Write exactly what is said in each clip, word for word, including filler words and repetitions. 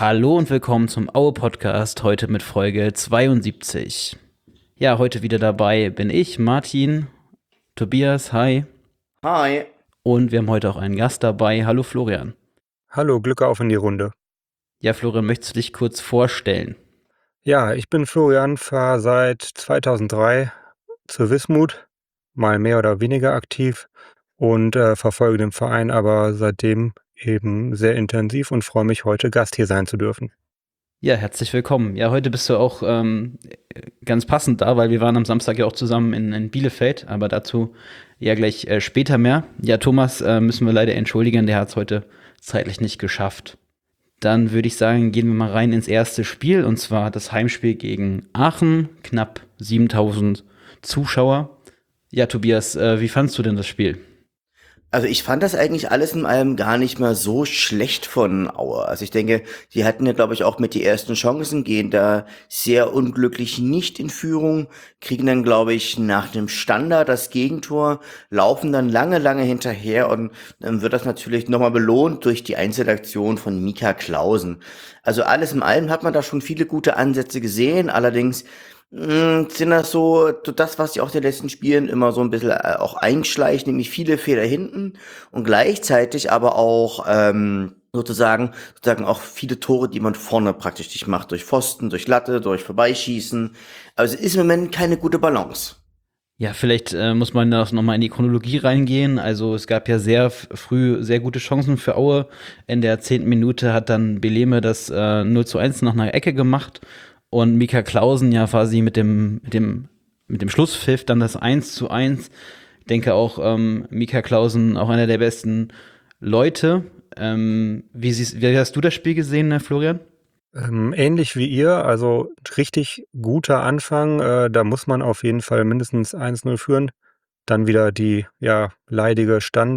Hallo und willkommen zum Aue-Podcast, heute mit Folge zweiundsiebzig. Ja, heute wieder dabei bin ich, Martin, Tobias, hi. Hi. Und wir haben heute auch einen Gast dabei. Hallo Florian. Hallo, Glück auf in die Runde. Ja, Florian, möchtest du dich kurz vorstellen? Ja, ich bin Florian, fahre seit zweitausenddrei zur Wismut, mal mehr oder weniger aktiv und äh, verfolge den Verein aber seitdem eben sehr intensiv und freue mich, heute Gast hier sein zu dürfen. Ja, herzlich willkommen. Ja, heute bist du auch ähm, ganz passend da, weil wir waren am Samstag ja auch zusammen in, in Bielefeld, aber dazu ja gleich äh, später mehr. Ja, Thomas äh, müssen wir leider entschuldigen, der hat es heute zeitlich nicht geschafft. Dann würde ich sagen, gehen wir mal rein ins erste Spiel, und zwar das Heimspiel gegen Aachen, knapp siebentausend Zuschauer. Ja, Tobias, äh, wie fandst du denn das Spiel? Also ich fand das eigentlich alles in allem gar nicht mal so schlecht von Aue. Also ich denke, die hatten ja, glaube ich, auch mit die ersten Chancen, gehen da sehr unglücklich nicht in Führung, kriegen dann, glaube ich, nach dem Standard das Gegentor, laufen dann lange, lange hinterher und dann wird das natürlich nochmal belohnt durch die Einzelaktion von Mika Clausen. Also alles in allem hat man da schon viele gute Ansätze gesehen, allerdings mh, sind das so, so das, was sich auch in den letzten Spielen immer so ein bisschen äh, auch einschleicht, nämlich viele Fehler hinten und gleichzeitig aber auch ähm, sozusagen sozusagen auch viele Tore, die man vorne praktisch nicht macht, durch Pfosten, durch Latte, durch Vorbeischießen. Also es ist im Moment keine gute Balance. Ja, vielleicht äh, muss man da noch mal in die Chronologie reingehen. Also es gab ja sehr f- früh sehr gute Chancen für Aue. In der zehnten Minute hat dann Beleme das äh, null zu eins nach einer Ecke gemacht und Mika Clausen ja quasi mit dem, mit dem, mit dem Schlusspfiff dann das eins zu eins. Ich denke auch, ähm, Mika Clausen auch einer der besten Leute. Ähm, wie, siehst, wie hast du das Spiel gesehen, ne, Florian? Ähm, ähnlich wie ihr, also richtig guter Anfang, äh, da muss man auf jeden Fall mindestens eins null führen. Dann wieder die, ja, leidige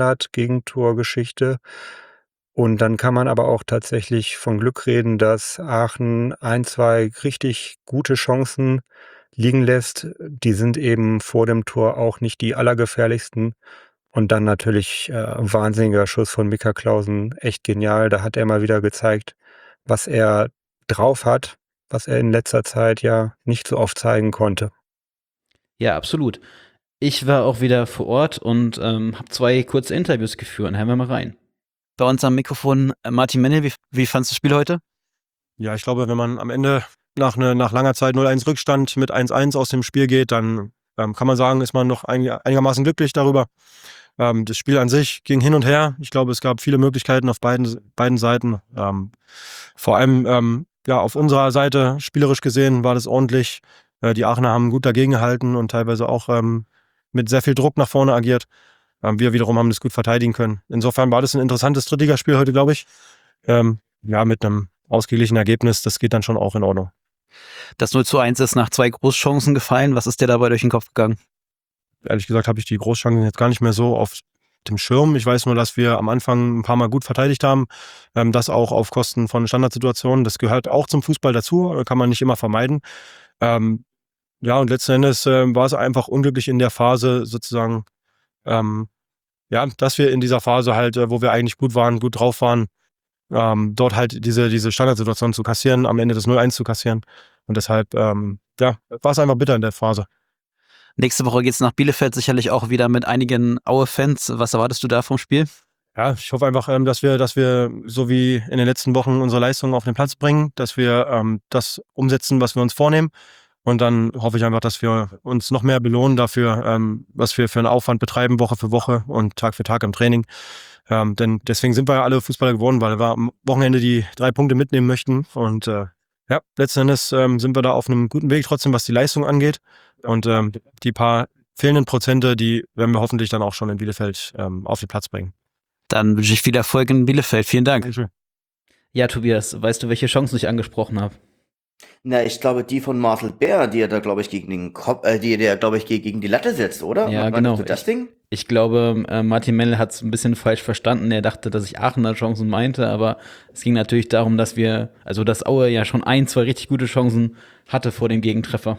Standard-Gegentorgeschichte. Und dann kann man aber auch tatsächlich von Glück reden, dass Aachen ein, zwei richtig gute Chancen liegen lässt. Die sind eben vor dem Tor auch nicht die allergefährlichsten. Und dann natürlich äh, wahnsinniger Schuss von Mika Clausen, echt genial. Da hat er mal wieder gezeigt, was er drauf hat, was er in letzter Zeit ja nicht so oft zeigen konnte. Ja, absolut. Ich war auch wieder vor Ort und ähm, habe zwei kurze Interviews geführt. Hören wir mal rein. Bei uns am Mikrofon äh, Martin Mennel, wie, wie fandst du das Spiel heute? Ja, ich glaube, wenn man am Ende nach, ne, nach langer Zeit null eins Rückstand mit eins eins aus dem Spiel geht, dann ähm, kann man sagen, ist man noch einig, einigermaßen glücklich darüber. Ähm, das Spiel an sich ging hin und her. Ich glaube, es gab viele Möglichkeiten auf beiden, beiden Seiten. Ähm, vor allem ähm, ja, auf unserer Seite, spielerisch gesehen, war das ordentlich. Äh, die Aachener haben gut dagegen gehalten und teilweise auch ähm, mit sehr viel Druck nach vorne agiert. Ähm, wir wiederum haben das gut verteidigen können. Insofern war das ein interessantes Drittligaspiel heute, glaube ich. Ähm, ja, mit einem ausgeglichenen Ergebnis, das geht dann schon auch in Ordnung. Das null zu eins ist nach zwei Großchancen gefallen. Was ist dir dabei durch den Kopf gegangen? Ehrlich gesagt habe ich die Großchancen jetzt gar nicht mehr so auf dem Schirm. Ich weiß nur, dass wir am Anfang ein paar Mal gut verteidigt haben. Ähm, das auch auf Kosten von Standardsituationen. Das gehört auch zum Fußball dazu, kann man nicht immer vermeiden. Ähm, ja, und letzten Endes äh, war es einfach unglücklich in der Phase sozusagen, ähm, ja, dass wir in dieser Phase halt, äh, wo wir eigentlich gut waren, gut drauf waren, ähm, dort halt diese, diese Standardsituation zu kassieren, am Ende das null eins zu kassieren. Und deshalb, ähm, ja, war es einfach bitter in der Phase. Nächste Woche geht's nach Bielefeld, sicherlich auch wieder mit einigen Aue-Fans. Was erwartest du da vom Spiel? Ja, ich hoffe einfach, ähm, dass wir, dass wir so wie in den letzten Wochen unsere Leistungen auf den Platz bringen, dass wir ähm, das umsetzen, was wir uns vornehmen. Und dann hoffe ich einfach, dass wir uns noch mehr belohnen dafür, ähm, was wir für einen Aufwand betreiben, Woche für Woche und Tag für Tag im Training. Ähm, denn deswegen sind wir ja alle Fußballer geworden, weil wir am Wochenende die drei Punkte mitnehmen möchten. Und äh, ja, letzten Endes ähm, sind wir da auf einem guten Weg trotzdem, was die Leistung angeht. Und ähm, die paar fehlenden Prozente, die werden wir hoffentlich dann auch schon in Bielefeld ähm, auf den Platz bringen. Dann wünsche ich viel Erfolg in Bielefeld. Vielen Dank. Dankeschön. Ja, Tobias, weißt du, welche Chancen ich angesprochen habe? Na, ich glaube, die von Marcel Bär, die er da, glaube ich, gegen den Kopf, äh, die der, glaube ich, ge- gegen die Latte setzt, oder? Ja, Meinst genau. du das Ich, Ding? ich glaube, äh, Martin Mennel hat es ein bisschen falsch verstanden. Er dachte, dass ich Aachener Chancen meinte, aber es ging natürlich darum, dass wir, also dass Aue ja schon ein, zwei richtig gute Chancen hatte vor dem Gegentreffer.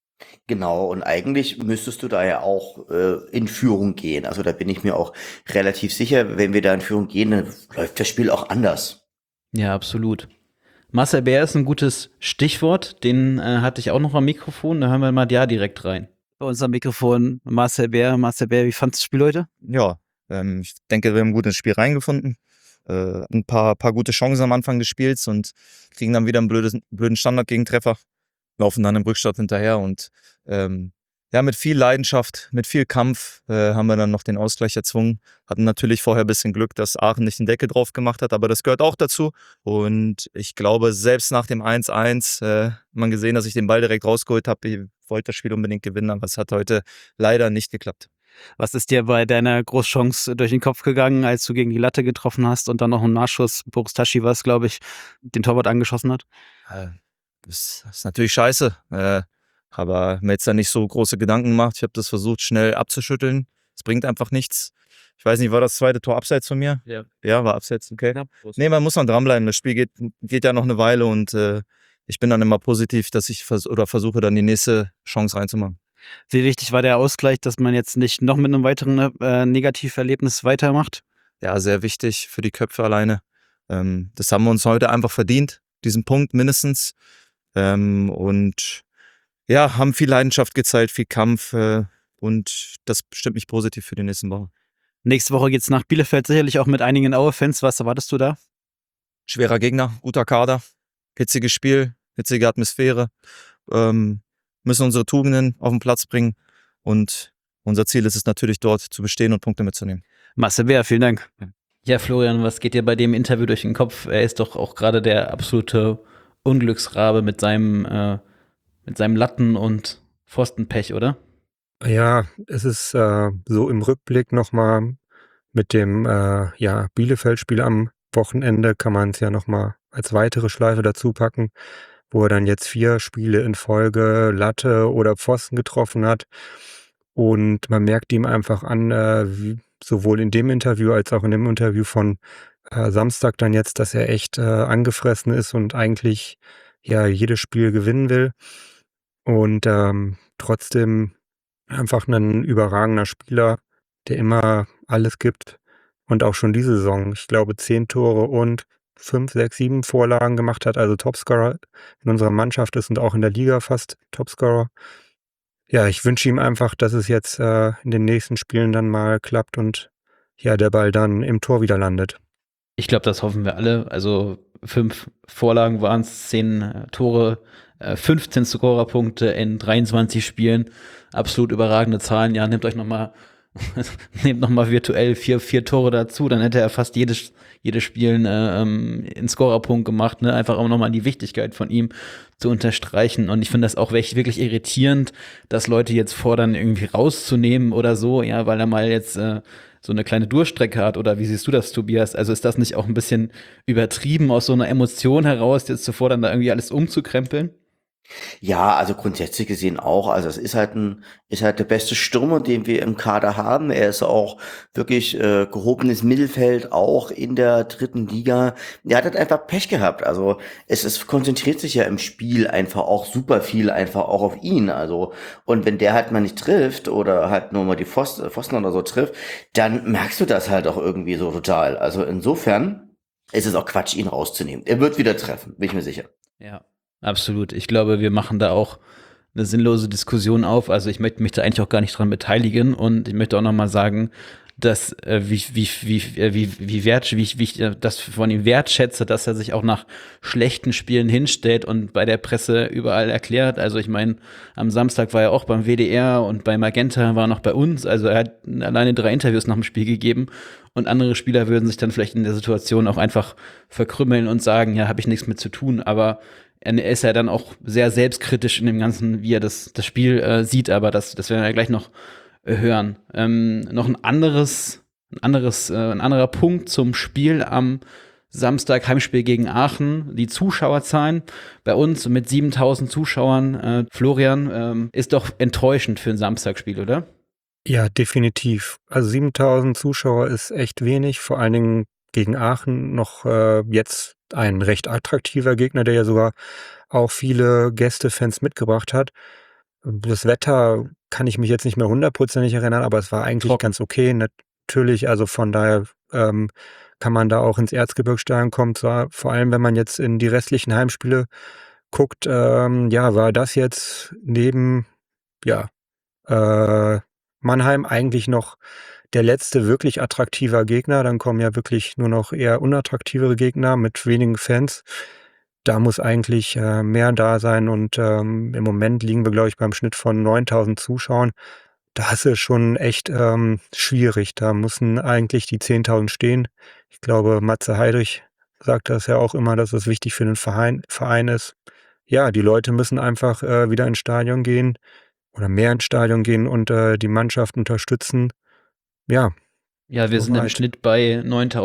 Genau, und eigentlich müsstest du da ja auch äh, in Führung gehen. Also da bin ich mir auch relativ sicher, wenn wir da in Führung gehen, dann läuft das Spiel auch anders. Ja, absolut. Marcel Bär ist ein gutes Stichwort. Den äh, hatte ich auch noch am Mikrofon. Da hören wir mal ja direkt rein. Bei uns am Mikrofon Marcel Bär. Marcel Bär, wie fandest du das Spiel heute? Ja, ähm, ich denke, wir haben gut ins Spiel reingefunden. Äh, ein paar, paar gute Chancen am Anfang des Spiels und kriegen dann wieder einen blödes, blöden Standard-Gegentreffer. Laufen dann im Rückstand hinterher und ähm, ja, mit viel Leidenschaft, mit viel Kampf äh, haben wir dann noch den Ausgleich erzwungen. Hatten natürlich vorher ein bisschen Glück, dass Aachen nicht den Deckel drauf gemacht hat, aber das gehört auch dazu. Und ich glaube, selbst nach dem eins eins, äh, man gesehen, dass ich den Ball direkt rausgeholt habe. Ich wollte das Spiel unbedingt gewinnen, aber es hat heute leider nicht geklappt. Was ist dir bei deiner Großchance durch den Kopf gegangen, als du gegen die Latte getroffen hast und dann noch einen Nachschuss, Boris Taschi war es, glaube ich, den Torwart angeschossen hat? Äh, das ist natürlich scheiße. Äh, Aber mir jetzt da nicht so große Gedanken gemacht. Ich habe das versucht, schnell abzuschütteln. Es bringt einfach nichts. Ich weiß nicht, war das zweite Tor abseits von mir? Ja. Ja, war abseits, okay. Ja, nee, man muss dann dranbleiben. Das Spiel geht, geht ja noch eine Weile und äh, ich bin dann immer positiv, dass ich vers- oder versuche, dann die nächste Chance reinzumachen. Wie wichtig war der Ausgleich, dass man jetzt nicht noch mit einem weiteren äh, Negativerlebnis weitermacht? Ja, sehr wichtig für die Köpfe alleine. Ähm, das haben wir uns heute einfach verdient, diesen Punkt mindestens. Ähm, und ja, haben viel Leidenschaft gezeigt, viel Kampf äh, und das bestimmt mich positiv für die nächsten Wochen. Nächste Woche geht's nach Bielefeld, sicherlich auch mit einigen Aue-Fans. Was erwartest du da? Schwerer Gegner, guter Kader, hitziges Spiel, hitzige Atmosphäre. Ähm, müssen unsere Tugenden auf den Platz bringen und unser Ziel ist es natürlich dort zu bestehen und Punkte mitzunehmen. Marcel Bär, vielen Dank. Ja, Florian, was geht dir bei dem Interview durch den Kopf? Er ist doch auch gerade der absolute Unglücksrabe mit seinem, äh, mit seinem Latten- und Pfostenpech, oder? Ja, es ist äh, so im Rückblick nochmal mit dem äh, ja, Bielefeld-Spiel am Wochenende kann man es ja nochmal als weitere Schleife dazu packen, wo er dann jetzt vier Spiele in Folge Latte oder Pfosten getroffen hat. Und man merkt ihm einfach an, äh, wie, sowohl in dem Interview als auch in dem Interview von äh, Samstag dann jetzt, dass er echt äh, angefressen ist und eigentlich ja jedes Spiel gewinnen will. Und ähm, trotzdem einfach ein überragender Spieler, der immer alles gibt. Und auch schon diese Saison, ich glaube, zehn Tore und fünf, sechs, sieben Vorlagen gemacht hat, also Topscorer in unserer Mannschaft ist und auch in der Liga fast Topscorer. Ja, ich wünsche ihm einfach, dass es jetzt äh, in den nächsten Spielen dann mal klappt und ja, der Ball dann im Tor wieder landet. Ich glaube, das hoffen wir alle. Also fünf Vorlagen waren es, zehn äh, Tore, äh, fünfzehn Scorerpunkte in dreiundzwanzig Spielen. Absolut überragende Zahlen. Ja, nehmt euch nochmal nehmt noch mal virtuell vier, vier Tore dazu, dann hätte er fast jedes, jedes Spiel äh, ähm, einen Scorerpunkt gemacht, ne? Einfach auch nochmal die Wichtigkeit von ihm zu unterstreichen. Und ich finde das auch wirklich irritierend, dass Leute jetzt fordern, irgendwie rauszunehmen oder so, ja, weil er mal jetzt äh, so eine kleine Durchstrecke hat. Oder wie siehst du das, Tobias? Also ist das nicht auch ein bisschen übertrieben, aus so einer Emotion heraus jetzt zu fordern, da irgendwie alles umzukrempeln? Ja, also grundsätzlich gesehen auch. Also es ist halt ein, ist halt der beste Stürmer, den wir im Kader haben. Er ist auch wirklich äh, gehobenes Mittelfeld, auch in der dritten Liga. Er hat halt einfach Pech gehabt. Also es, es konzentriert sich ja im Spiel einfach auch super viel einfach auch auf ihn. Also und wenn der halt mal nicht trifft oder halt nur mal die Pfosten, Pfosten oder so trifft, dann merkst du das halt auch irgendwie so total. Also insofern ist es auch Quatsch, ihn rauszunehmen. Er wird wieder treffen, bin ich mir sicher. Ja. Absolut. Ich glaube, wir machen da auch eine sinnlose Diskussion auf. Also ich möchte mich da eigentlich auch gar nicht dran beteiligen. Und ich möchte auch nochmal sagen, dass äh, wie, wie, wie, wie, wie, wert, wie, ich, wie ich das von ihm wertschätze, dass er sich auch nach schlechten Spielen hinstellt und bei der Presse überall erklärt. Also ich meine, am Samstag war er auch beim W D R und bei Magenta war er noch bei uns. Also er hat alleine drei Interviews nach dem Spiel gegeben. Und andere Spieler würden sich dann vielleicht in der Situation auch einfach verkrümmeln und sagen, ja, habe ich nichts mit zu tun. Aber er ist ja dann auch sehr selbstkritisch in dem Ganzen, wie er das, das Spiel äh, sieht, aber das, das werden wir ja gleich noch äh, hören. Ähm, noch ein anderes, ein anderes, äh, ein anderer Punkt zum Spiel am Samstag, Heimspiel gegen Aachen. Die Zuschauerzahlen bei uns mit siebentausend Zuschauern, äh, Florian, ähm, ist doch enttäuschend für ein Samstagsspiel, oder? Ja, definitiv. Also siebentausend Zuschauer ist echt wenig, vor allen Dingen gegen Aachen noch äh, jetzt ein recht attraktiver Gegner, der ja sogar auch viele Gästefans mitgebracht hat. Das Wetter kann ich mich jetzt nicht mehr hundertprozentig erinnern, aber es war eigentlich Trocken. ganz okay. Nat- natürlich, also von daher ähm, kann man da auch ins Erzgebirgsstadion kommen. Zwar vor allem, wenn man jetzt in die restlichen Heimspiele guckt, ähm, ja, war das jetzt neben ja, äh, Mannheim eigentlich noch der letzte wirklich attraktiver Gegner. Dann kommen ja wirklich nur noch eher unattraktivere Gegner mit wenigen Fans. Da muss eigentlich äh, mehr da sein und ähm, im Moment liegen wir, glaube ich, beim Schnitt von neuntausend Zuschauern. Das ist schon echt ähm, schwierig. Da müssen eigentlich die zehntausend stehen. Ich glaube, Matze Heidrich sagt das ja auch immer, dass es wichtig für den Verein, Verein ist. Ja, die Leute müssen einfach äh, wieder ins Stadion gehen oder mehr ins Stadion gehen und äh, die Mannschaft unterstützen. Ja, Ja, wir sind im soweit. Schnitt bei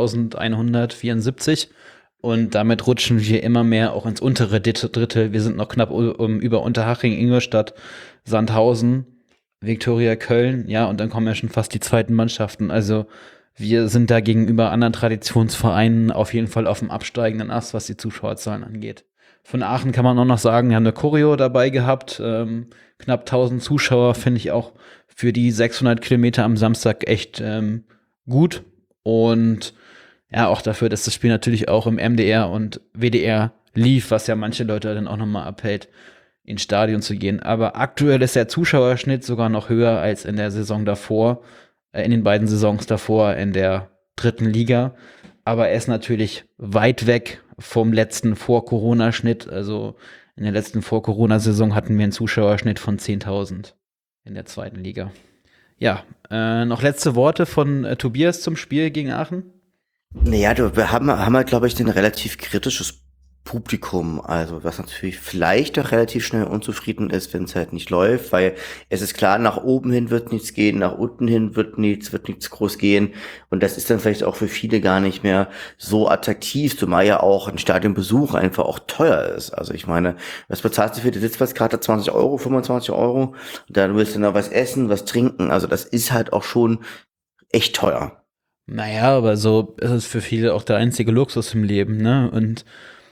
neuntausendeinhundertvierundsiebzig und damit rutschen wir immer mehr auch ins untere Dit- Drittel. Wir sind noch knapp u- um, über Unterhaching, Ingolstadt, Sandhausen, Viktoria Köln, ja, und dann kommen ja schon fast die zweiten Mannschaften. Also wir sind da gegenüber anderen Traditionsvereinen auf jeden Fall auf dem absteigenden Ast, was die Zuschauerzahlen angeht. Von Aachen kann man auch noch sagen, wir haben eine Choreo dabei gehabt, ähm, knapp tausend Zuschauer, finde ich auch für die sechshundert Kilometer am Samstag echt ähm, gut. Und ja, auch dafür, dass das Spiel natürlich auch im M D R und W D R lief, was ja manche Leute dann auch nochmal abhält, ins Stadion zu gehen. Aber aktuell ist der Zuschauerschnitt sogar noch höher als in der Saison davor, äh, in den beiden Saisons davor in der dritten Liga. Aber er ist natürlich weit weg vom letzten Vor-Corona-Schnitt. Also in der letzten Vor-Corona-Saison hatten wir einen Zuschauerschnitt von zehntausend in der zweiten Liga. Ja, äh, noch letzte Worte von äh, Tobias zum Spiel gegen Aachen? Naja, du, wir haben, haben halt, glaube ich, ein relativ kritisches Publikum, also was natürlich vielleicht auch relativ schnell unzufrieden ist, wenn es halt nicht läuft, weil es ist klar, nach oben hin wird nichts gehen, nach unten hin wird nichts, wird nichts groß gehen und das ist dann vielleicht auch für viele gar nicht mehr so attraktiv, zumal ja auch ein Stadionbesuch einfach auch teuer ist. Also ich meine, was bezahlst du für die Sitzplatzkarte? zwanzig Euro, fünfundzwanzig Euro? Und dann willst du noch was essen, was trinken, also das ist halt auch schon echt teuer. Naja, aber so ist es für viele auch der einzige Luxus im Leben, ne? Und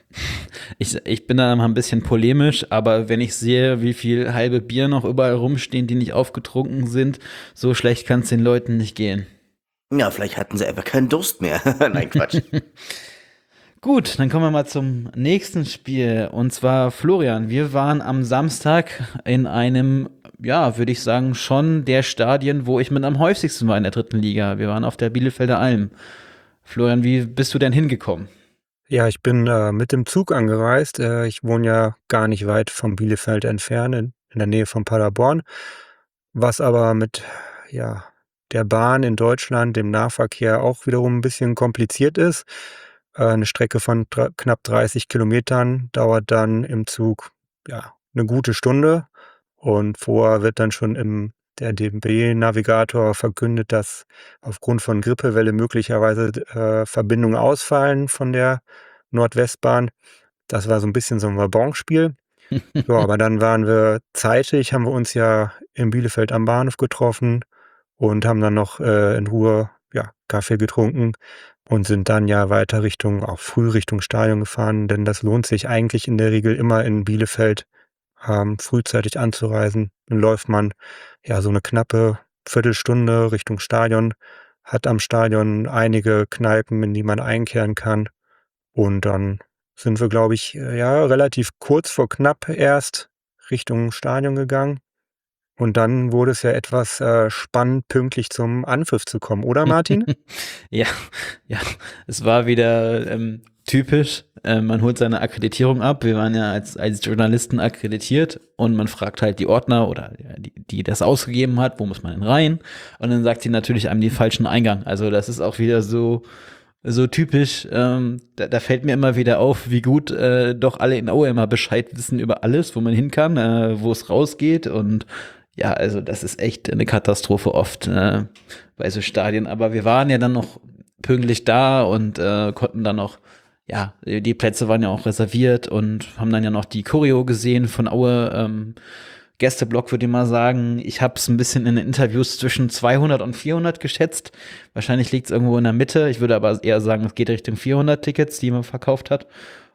ich, ich bin da mal ein bisschen polemisch, aber wenn ich sehe, wie viel halbe Bier noch überall rumstehen, die nicht aufgetrunken sind, so schlecht kann es den Leuten nicht gehen. Ja, vielleicht hatten sie einfach keinen Durst mehr. Nein, Quatsch. Gut, dann kommen wir mal zum nächsten Spiel. Und zwar, Florian, wir waren am Samstag in einem, ja, würde ich sagen, schon der Stadien, wo ich mit am häufigsten war in der dritten Liga. Wir waren auf der Bielefelder Alm. Florian, wie bist du denn hingekommen? Ja, ich bin äh, mit dem Zug angereist. Äh, ich wohne ja gar nicht weit vom Bielefeld entfernt, in, in der Nähe von Paderborn. Was aber mit ja, der Bahn in Deutschland, dem Nahverkehr auch wiederum ein bisschen kompliziert ist. Äh, eine Strecke von dr- knapp dreißig Kilometern dauert dann im Zug ja, eine gute Stunde. Und vorher wird dann schon im der D B-Navigator verkündet, dass aufgrund von Grippewelle möglicherweise äh, Verbindungen ausfallen von der Nordwestbahn. Das war so ein bisschen so ein Wabonspiel. Ja, aber dann waren wir zeitig, haben wir uns ja in Bielefeld am Bahnhof getroffen und haben dann noch äh, in Ruhe ja, Kaffee getrunken und sind dann ja weiter Richtung, auch früh Richtung Stadion gefahren, denn das lohnt sich eigentlich in der Regel immer in Bielefeld ähm, frühzeitig anzureisen. Dann läuft man ja so eine knappe Viertelstunde Richtung Stadion, hat am Stadion einige Kneipen, in die man einkehren kann. Und dann sind wir, glaube ich, äh, ja, relativ kurz vor knapp erst Richtung Stadion gegangen. Und dann wurde es ja etwas äh, spannend, pünktlich zum Anpfiff zu kommen, oder Martin? Ja, ja, es war wieder ähm, typisch. Ähm, man holt seine Akkreditierung ab. Wir waren ja als, als Journalisten akkreditiert und man fragt halt die Ordner oder ja, die, die das ausgegeben hat, wo muss man denn rein? Und dann sagt sie natürlich einem den falschen Eingang. Also das ist auch wieder so, so typisch. Ähm, da, da fällt mir immer wieder auf, wie gut äh, doch alle in Aue immer Bescheid wissen über alles, wo man hin kann, äh, wo es rausgeht und ja, also das ist echt eine Katastrophe oft äh, bei so Stadien. Aber wir waren ja dann noch pünktlich da und äh, konnten dann noch, ja, die Plätze waren ja auch reserviert und haben dann ja noch die Choreo gesehen von Aue. Ähm, Gästeblock würde ich mal sagen. Ich habe es ein bisschen in den Interviews zwischen zweihundert und vierhundert geschätzt. Wahrscheinlich liegt es irgendwo in der Mitte. Ich würde aber eher sagen, es geht Richtung vierhundert Tickets, die man verkauft hat.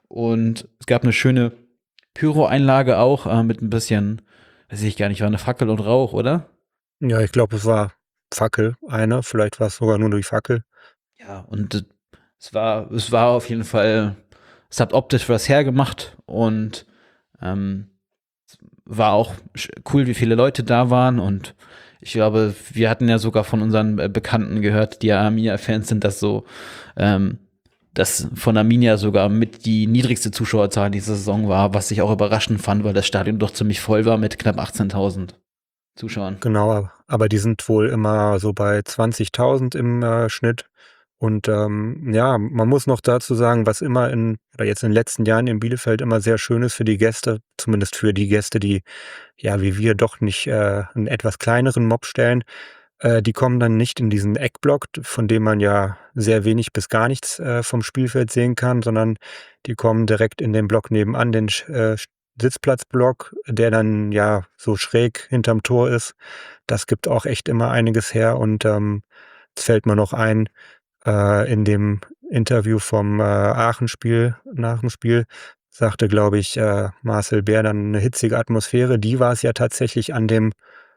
Und es gab eine schöne Pyro-Einlage auch äh, mit ein bisschen, weiß ich gar nicht, war eine Fackel und Rauch, oder? Ja, ich glaube, es war Fackel eine, vielleicht war es sogar nur die Fackel. Ja, und äh, es war, es war auf jeden Fall, es hat optisch was hergemacht und ähm, es war auch sch- cool, wie viele Leute da waren und ich glaube, wir hatten ja sogar von unseren äh, Bekannten gehört, die ja Arminia-Fans sind, dass so, ähm, dass von Arminia sogar mit die niedrigste Zuschauerzahl dieser Saison war, was ich auch überraschend fand, weil das Stadion doch ziemlich voll war mit knapp achtzehntausend Zuschauern. Genau, aber die sind wohl immer so bei zwanzigtausend im äh, Schnitt. Und ähm, ja, man muss noch dazu sagen, was immer in, oder jetzt in den letzten Jahren in Bielefeld immer sehr schön ist für die Gäste, zumindest für die Gäste, die, ja, wie wir doch nicht äh, einen etwas kleineren Mob stellen, äh, die kommen dann nicht in diesen Eckblock, von dem man ja sehr wenig bis gar nichts äh, vom Spielfeld sehen kann, sondern die kommen direkt in den Block nebenan, den Sch- äh, Sitzplatzblock, der dann ja so schräg hinterm Tor ist. Das gibt auch echt immer einiges her und ähm, jetzt fällt mir noch ein, äh, in dem Interview vom äh, Aachen-Spiel, nach dem Spiel, sagte, glaube ich, äh, Marcel Bär dann eine hitzige Atmosphäre. Die war es ja tatsächlich an dem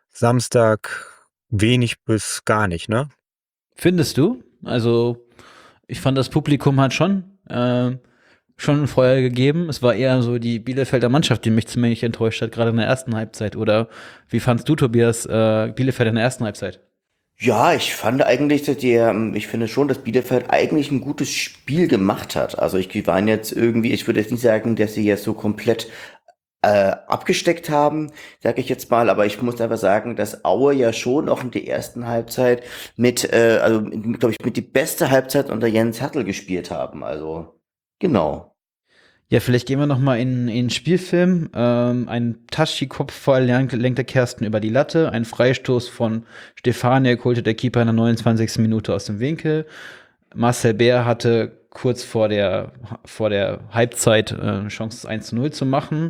Samstag wenig bis gar nicht, ne? Findest du? Also, ich fand, das Publikum hat schon, äh, schon ein Feuer gegeben. Es war eher so die Bielefelder Mannschaft, die mich ziemlich enttäuscht hat, gerade in der ersten Halbzeit. Oder wie fandst du, Tobias, äh, Bielefeld in der ersten Halbzeit? Ja, ich fand eigentlich, dass die, ähm, ich finde schon, dass Bielefeld eigentlich ein gutes Spiel gemacht hat. Also ich, die waren jetzt irgendwie, ich würde jetzt nicht sagen, dass sie jetzt so komplett äh, abgesteckt haben, sage ich jetzt mal, aber ich muss einfach sagen, dass Aue ja schon auch in der ersten Halbzeit mit, äh, also glaube ich, mit die beste Halbzeit unter Jens Hertel gespielt haben. Also genau. Ja, vielleicht gehen wir noch mal in, in den Spielfilm. Ähm, ein Taschi-Kopfball lenk- lenkte Kersten über die Latte. Ein Freistoß von Stefaniak holte der Keeper in der neunundzwanzigsten Minute aus dem Winkel. Marcel Bär hatte kurz vor der, vor der Halbzeit äh, eine Chance, das eins zu null zu machen.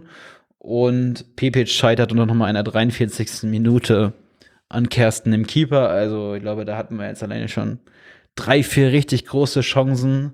Und Pepic scheitert noch mal in der dreiundvierzigsten Minute an Kersten im Keeper. Also ich glaube, da hatten wir jetzt alleine schon drei, vier richtig große Chancen.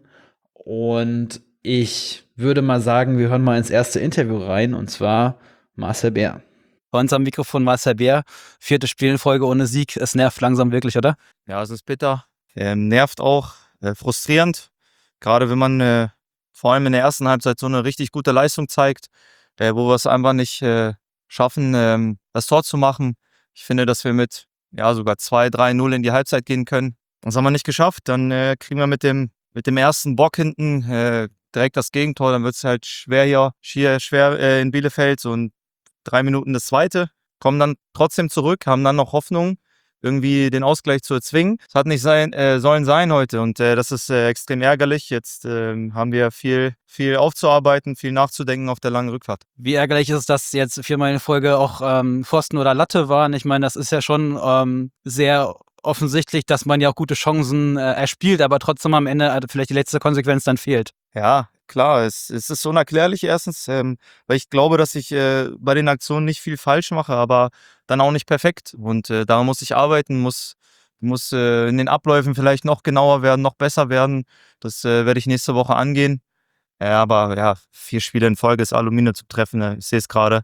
Und ich würde mal sagen, wir hören mal ins erste Interview rein, und zwar Marcel Bär. Bei uns am Mikrofon Marcel Bär. Viertes Spiel in Folge ohne Sieg. Es nervt langsam wirklich, oder? Ja, es ist bitter, ähm, nervt auch, äh, frustrierend. Gerade wenn man äh, vor allem in der ersten Halbzeit so eine richtig gute Leistung zeigt, äh, wo wir es einfach nicht äh, schaffen, ähm, das Tor zu machen. Ich finde, dass wir mit ja sogar zwei, drei, null in die Halbzeit gehen können. Das haben wir nicht geschafft. Dann äh, kriegen wir mit dem, mit dem ersten Bock hinten äh, direkt das Gegentor. Dann wird es halt schwer hier, hier schwer äh, in Bielefeld. So in drei Minuten das zweite. Kommen dann trotzdem zurück, haben dann noch Hoffnung, irgendwie den Ausgleich zu erzwingen. Es hat nicht sein, äh, sollen sein heute und äh, das ist äh, extrem ärgerlich. Jetzt äh, haben wir viel, viel aufzuarbeiten, viel nachzudenken auf der langen Rückfahrt. Wie ärgerlich ist es, dass jetzt viermal in Folge auch ähm, Pfosten oder Latte waren? Ich meine, das ist ja schon ähm, sehr offensichtlich, dass man ja auch gute Chancen äh, erspielt, aber trotzdem am Ende äh, vielleicht die letzte Konsequenz dann fehlt. Ja, klar, es, es ist unerklärlich erstens, ähm, weil ich glaube, dass ich äh, bei den Aktionen nicht viel falsch mache, aber dann auch nicht perfekt. Und äh, daran muss ich arbeiten, muss, muss äh, in den Abläufen vielleicht noch genauer werden, noch besser werden. Das äh, werde ich nächste Woche angehen. Ja, aber ja, vier Spiele in Folge ist Aluminium zu treffen. ne, Ich sehe es gerade.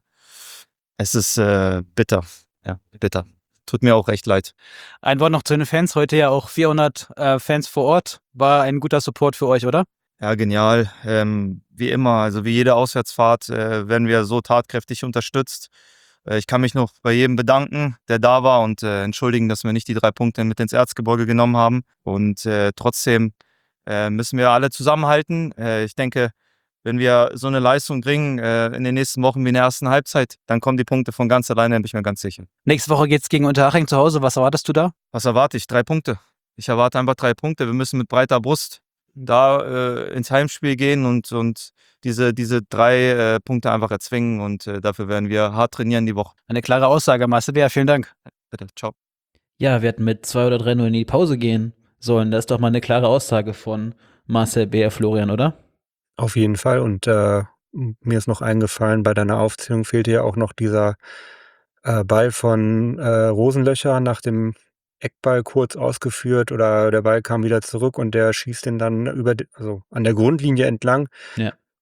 Es ist äh, bitter. Ja, bitter. Tut mir auch recht leid. Ein Wort noch zu den Fans. Heute ja auch vierhundert äh, Fans vor Ort. War ein guter Support für euch, oder? Ja, genial. Ähm, wie immer, also wie jede Auswärtsfahrt äh, werden wir so tatkräftig unterstützt. Äh, ich kann mich noch bei jedem bedanken, der da war und äh, entschuldigen, dass wir nicht die drei Punkte mit ins Erzgebirge genommen haben. Und äh, trotzdem äh, müssen wir alle zusammenhalten. Äh, ich denke, wenn wir so eine Leistung bringen äh, in den nächsten Wochen wie in der ersten Halbzeit, dann kommen die Punkte von ganz alleine, bin ich mir ganz sicher. Nächste Woche geht's gegen Unterhaching zu Hause. Was erwartest du da? Was erwarte ich? Drei Punkte. Ich erwarte einfach drei Punkte. Wir müssen mit breiter Brust da äh, ins Heimspiel gehen und, und diese, diese drei äh, Punkte einfach erzwingen. Und äh, dafür werden wir hart trainieren die Woche. Eine klare Aussage, Marcel Bär. Vielen Dank. Bitte, ciao. Ja, wir hätten mit zwei oder drei null in die Pause gehen sollen. Das ist doch mal eine klare Aussage von Marcel Bär, Florian, oder? Auf jeden Fall. Und äh, mir ist noch eingefallen, bei deiner Aufzählung fehlte ja auch noch dieser äh, Ball von äh, Rosenlöcher nach dem Eckball kurz ausgeführt oder der Ball kam wieder zurück und der schießt den dann über, die, also an der Grundlinie entlang. Ja.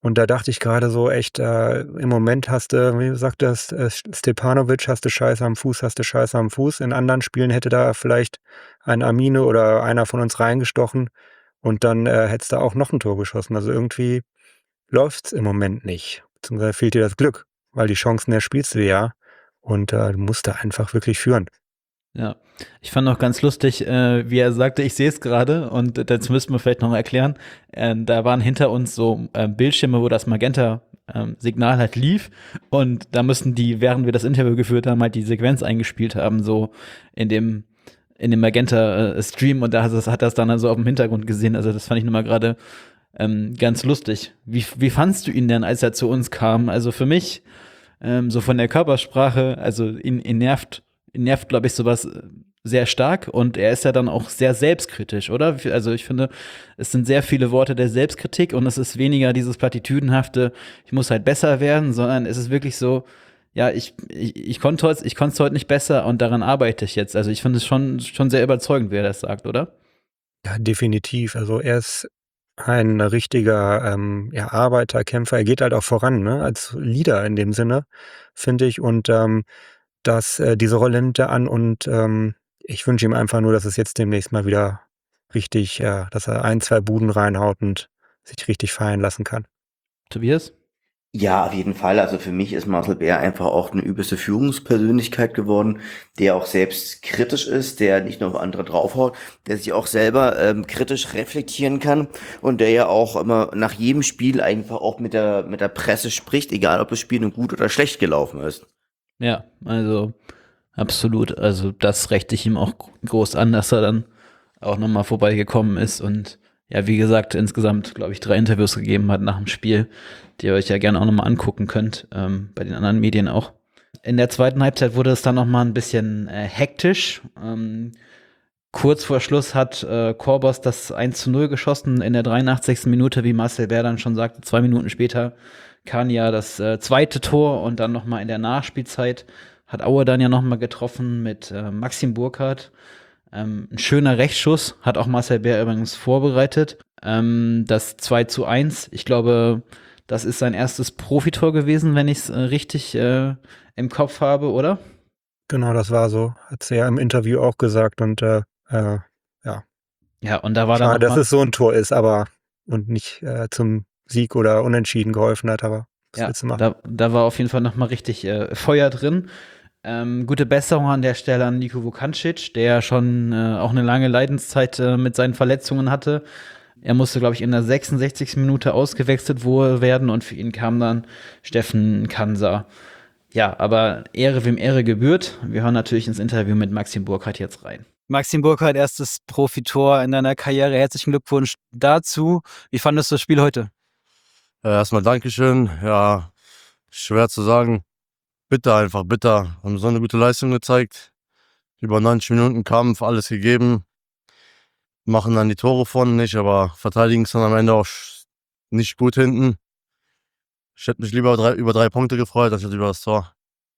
Und da dachte ich gerade so echt, äh, im Moment hast du, wie sagt das, äh, Stepanovic, hast du Scheiße am Fuß, hast du Scheiße am Fuß. In anderen Spielen hätte da vielleicht ein Amine oder einer von uns reingestochen und dann äh, hättest du auch noch ein Tor geschossen. Also irgendwie läuft's im Moment nicht. Beziehungsweise fehlt dir das Glück, weil die Chancen erspielst du ja und äh, du musst da einfach wirklich führen. Ja, ich fand auch ganz lustig, äh, wie er sagte, ich sehe es gerade und das müssen wir vielleicht noch erklären. Äh, da waren hinter uns so äh, Bildschirme, wo das Magenta-Signal halt lief und da müssen die, während wir das Interview geführt haben, halt die Sequenz eingespielt haben, so in dem in dem Magenta-Stream und da hat das, hat das dann also auf dem Hintergrund gesehen. Also das fand ich nochmal gerade ähm, ganz lustig. Wie, wie fandst du ihn denn, als er zu uns kam? Also für mich, ähm, so von der Körpersprache, also ihn, ihn nervt ihn nervt, glaube ich, sowas äh, sehr stark und er ist ja dann auch sehr selbstkritisch, oder? Also ich finde, es sind sehr viele Worte der Selbstkritik und es ist weniger dieses platitüdenhafte, ich muss halt besser werden, sondern es ist wirklich so, ja, ich, ich, ich konnte heute, ich konnte es heute nicht besser und daran arbeite ich jetzt. Also ich finde es schon, schon sehr überzeugend, wie er das sagt, oder? Ja, definitiv. Also er ist ein richtiger ähm, ja, Arbeiter, Kämpfer. Er geht halt auch voran, ne? Als Leader in dem Sinne, finde ich. Und ähm, dass äh, diese Rolle nimmt er an und ähm, ich wünsche ihm einfach nur, dass es jetzt demnächst mal wieder richtig, ja, dass er ein, zwei Buden reinhaut und sich richtig feiern lassen kann. Tobias? Ja, auf jeden Fall. Also für mich ist Marcel Bär einfach auch eine übelste Führungspersönlichkeit geworden, der auch selbst kritisch ist, der nicht nur auf andere draufhaut, der sich auch selber ähm, kritisch reflektieren kann und der ja auch immer nach jedem Spiel einfach auch mit der mit der Presse spricht, egal ob das Spiel nun gut oder schlecht gelaufen ist. Ja, also absolut. Also das rechte ich ihm auch groß an, dass er dann auch nochmal vorbeigekommen ist und ja, wie gesagt, insgesamt, glaube ich, drei Interviews gegeben hat nach dem Spiel, die ihr euch ja gerne auch nochmal angucken könnt, ähm, bei den anderen Medien auch. In der zweiten Halbzeit wurde es dann nochmal ein bisschen äh, hektisch. Ähm, kurz vor Schluss hat äh, Korbos das eins zu null geschossen in der dreiundachtzigsten Minute, wie Marcel Bär dann schon sagte, zwei Minuten später kam ja das äh, zweite Tor und dann nochmal in der Nachspielzeit hat Aue dann ja nochmal getroffen mit äh, Maxim Burkhardt. Ähm, ein schöner Rechtsschuss, hat auch Marcel Bär übrigens vorbereitet. Ähm, das zwei zu eins, ich glaube, das ist sein erstes Profitor gewesen, wenn ich es äh, richtig äh, im Kopf habe, oder? Genau, das war so. Hat sie ja im Interview auch gesagt und äh, äh, ja. Ja, und da war Schade, dann dass noch mal, es so ein Tor ist, aber und nicht äh, zum Sieg oder Unentschieden geholfen hat, aber was ja, willst du machen? da, da war auf jeden Fall noch mal richtig äh, Feuer drin. Ähm, gute Besserung an der Stelle an Niko Vukancic, der schon äh, auch eine lange Leidenszeit äh, mit seinen Verletzungen hatte. Er musste, glaube ich, in der sechsundsechzigsten Minute ausgewechselt werden und für ihn kam dann Steffen Kansa. Ja, aber Ehre wem Ehre gebührt. Wir hören natürlich ins Interview mit Maxim Burkhardt jetzt rein. Maxim Burkhardt, erstes Profitor in deiner Karriere. Herzlichen Glückwunsch dazu. Wie fandest du das Spiel heute? Äh, erstmal Dankeschön. Ja, schwer zu sagen. Bitter einfach, bitter. Haben so eine gute Leistung gezeigt. Über neunzig Minuten Kampf, alles gegeben. Machen dann die Tore von nicht, aber verteidigen es dann am Ende auch sch- nicht gut hinten. Ich hätte mich lieber drei, über drei Punkte gefreut, als über das Tor.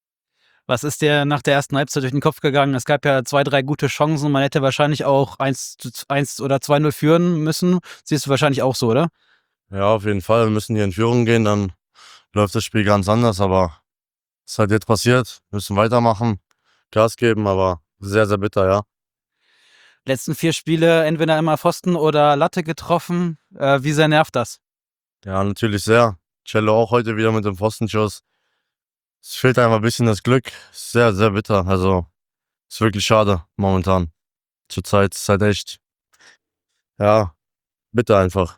Was ist dir nach der ersten Halbzeit durch den Kopf gegangen? Es gab ja zwei, drei gute Chancen. Man hätte wahrscheinlich auch eins oder zwei null führen müssen. Siehst du wahrscheinlich auch so, oder? Ja, auf jeden Fall. Wir müssen hier in Führung gehen, dann läuft das Spiel ganz anders, aber es ist halt jetzt passiert. Wir müssen weitermachen, Gas geben, aber sehr, sehr bitter, ja. Letzten vier Spiele entweder immer Pfosten oder Latte getroffen. Äh, wie sehr nervt das? Ja, natürlich sehr. Cello auch heute wieder mit dem Pfostenschuss. Es fehlt einfach ein bisschen das Glück. Sehr, sehr bitter. Also, ist wirklich schade momentan. Zurzeit ist halt echt, ja, bitter einfach.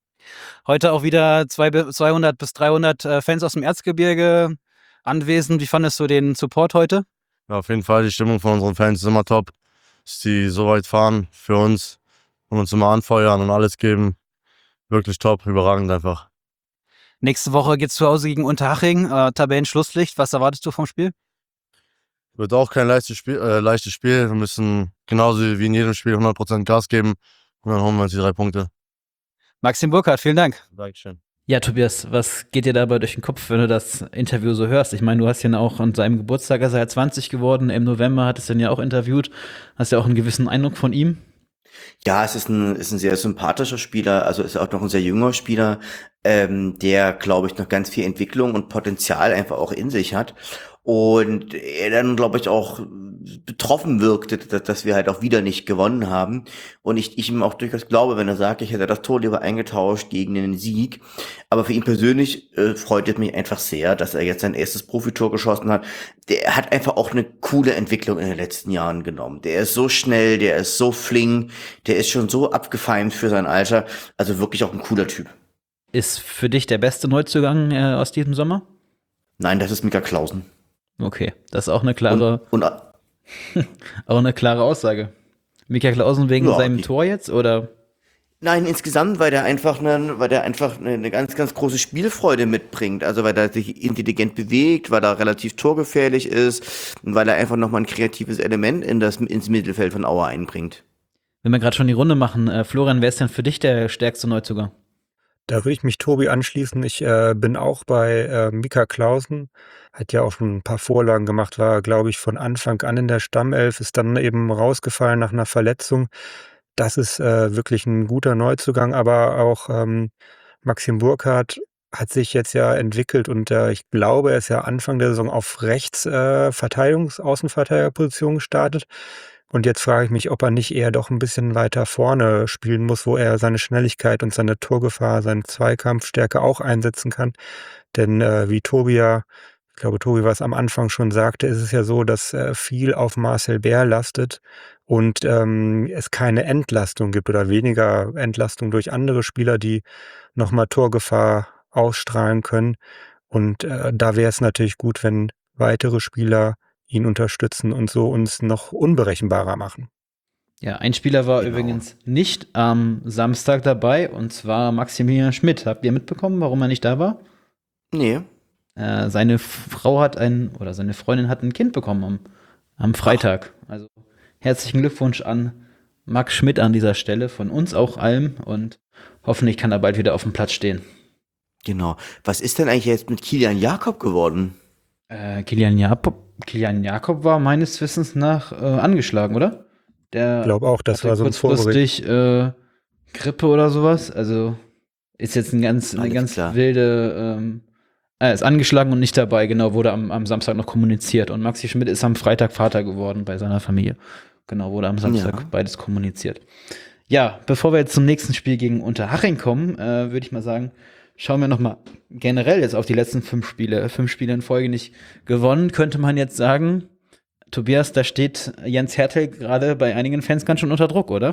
Heute auch wieder zwei, zweihundert bis dreihundert äh, Fans aus dem Erzgebirge anwesend. Wie fandest du den Support heute? Ja, auf jeden Fall, die Stimmung von unseren Fans ist immer top. Dass die so weit fahren für uns und uns immer anfeuern und alles geben. Wirklich top, überragend einfach. Nächste Woche geht's zu Hause gegen Unterhaching. Äh, Tabellenschlusslicht. Was erwartest du vom Spiel? Wird auch kein leichtes Spiel, äh, leichtes Spiel. Wir müssen genauso wie in jedem Spiel hundert Prozent Gas geben und dann holen wir uns die drei Punkte. Maxim Burkhardt, vielen Dank. Dankeschön. Ja, Tobias, was geht dir dabei durch den Kopf, wenn du das Interview so hörst? Ich meine, du hast ihn auch an seinem Geburtstag, ist er ja zwanzig geworden, im November hattest du ihn ja auch interviewt. Hast ja auch einen gewissen Eindruck von ihm? Ja, es ist ein, ist ein sehr sympathischer Spieler, also ist auch noch ein sehr junger Spieler, ähm, der, glaube ich, noch ganz viel Entwicklung und Potenzial einfach auch in sich hat. Und er dann, glaube ich, auch betroffen wirkte, dass, dass wir halt auch wieder nicht gewonnen haben. Und ich, ich ihm auch durchaus glaube, wenn er sagt, ich hätte das Tor lieber eingetauscht gegen den Sieg. Aber für ihn persönlich äh, freut es mich einfach sehr, dass er jetzt sein erstes Profitor geschossen hat. Der hat einfach auch eine coole Entwicklung in den letzten Jahren genommen. Der ist so schnell, der ist so flink, der ist schon so abgefeimt für sein Alter. Also wirklich auch ein cooler Typ. Ist für dich der beste Neuzugang äh, aus diesem Sommer? Nein, das ist Mika Clausen. Okay, das ist auch eine klare, Und, und auch eine klare Aussage. Mika Clausen wegen Ja, seinem die- Tor jetzt, oder? Nein, insgesamt, weil der einfach eine, weil der einfach eine, eine ganz, ganz große Spielfreude mitbringt. Also weil er sich intelligent bewegt, weil er relativ torgefährlich ist und weil er einfach nochmal ein kreatives Element in das, ins Mittelfeld von Aue einbringt. Wenn wir gerade schon die Runde machen, äh, Florian, wer ist denn für dich der stärkste Neuzugang? Da würde ich mich Tobi anschließen. Ich äh, bin auch bei äh, Mika Clausen. Hat ja auch schon ein paar Vorlagen gemacht, war, glaube ich, von Anfang an in der Stammelf, ist dann eben rausgefallen nach einer Verletzung. Das ist äh, wirklich ein guter Neuzugang, aber auch ähm, Maxim Burkhardt hat sich jetzt ja entwickelt und äh, ich glaube, er ist ja Anfang der Saison auf rechts äh, Verteidigungs-, Außenverteidigerposition gestartet. Und jetzt frage ich mich, ob er nicht eher doch ein bisschen weiter vorne spielen muss, wo er seine Schnelligkeit und seine Torgefahr, seine Zweikampfstärke auch einsetzen kann. Denn äh, wie Tobi ja, ich glaube, Tobi was am Anfang schon sagte, ist es ja so, dass äh, viel auf Marcel Bär lastet und ähm, es keine Entlastung gibt oder weniger Entlastung durch andere Spieler, die nochmal Torgefahr ausstrahlen können. Und äh, da wäre es natürlich gut, wenn weitere Spieler ihn unterstützen und so uns noch unberechenbarer machen. Ja, ein Spieler war Genau. übrigens nicht am Samstag dabei, und zwar Maximilian Schmidt. Habt ihr mitbekommen, warum er nicht da war? Nee. Äh, seine Frau hat ein, oder seine Freundin hat ein Kind bekommen am, am Freitag. Also herzlichen Glückwunsch an Max Schmidt an dieser Stelle, von uns auch allen, und hoffentlich kann er bald wieder auf dem Platz stehen. Genau. Was ist denn eigentlich jetzt mit Kilian Jakob geworden? Äh, Kilian Jakob, Kilian Jakob war meines Wissens nach äh, angeschlagen, oder? Der Ich glaube auch, das hatte war so ein Vorbericht. kurzfristig äh, Grippe oder sowas. Also ist jetzt ein ganz, eine Alles ganz klar. wilde, ähm, er ist angeschlagen und nicht dabei, genau, wurde am, am Samstag noch kommuniziert. Und Maxi Schmidt ist am Freitag Vater geworden bei seiner Familie. Genau, wurde am Samstag Ja. beides kommuniziert. Ja, bevor wir jetzt zum nächsten Spiel gegen Unterhaching kommen, äh, würde ich mal sagen, schauen wir noch mal generell jetzt auf die letzten fünf Spiele. Fünf Spiele in Folge nicht gewonnen, könnte man jetzt sagen. Tobias, da steht Jens Hertel gerade bei einigen Fans ganz schön unter Druck, oder?